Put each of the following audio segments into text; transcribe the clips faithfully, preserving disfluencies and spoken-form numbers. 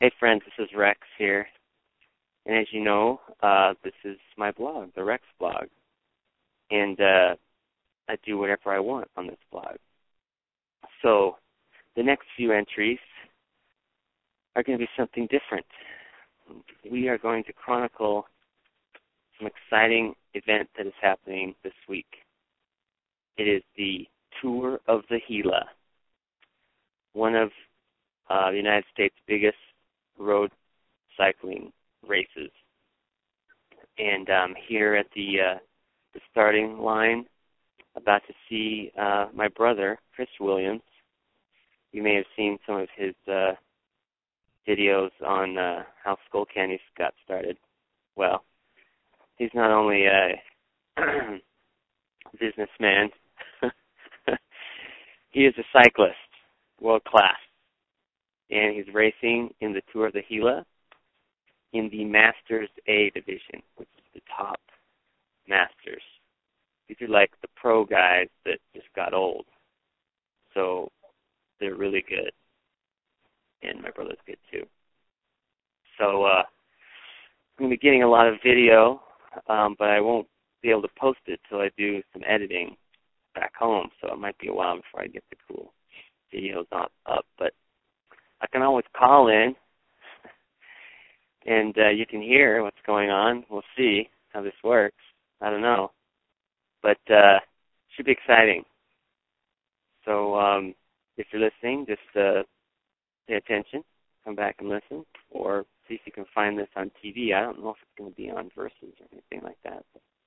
Hey friends, this is Rex here. And as you know, uh, this is my blog, the Rex blog. And uh, I do whatever I want on this blog. So the next few entries are going to be something different. We are going to chronicle some exciting event that is happening this week. It is the Tour of the Gila, one of uh, the United States' biggest road cycling races. And um, here at the uh, the starting line, about to see uh, my brother, Chris Williams. You may have seen some of his uh, videos on uh, how Skull Candy got started. Well, he's not only a businessman, he is a cyclist, world class. And he's racing in the Tour of the Gila in the Masters A division, which is the top Masters. These are like the pro guys that just got old. So they're really good. And my brother's good too. So uh, I'm going to be getting a lot of video, um, but I won't be able to post it till I do some editing back home. So it might be a while before I get the cool videos on, up. But I can always call in, and uh, you can hear what's going on. We'll see how this works. I don't know. But uh should be exciting. So um, if you're listening, just uh, pay attention, come back and listen, or see if you can find this on T V. I don't know if it's going to be on Versus or anything like that.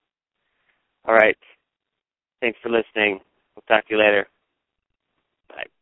All right. Thanks for listening. We'll talk to you later. Bye.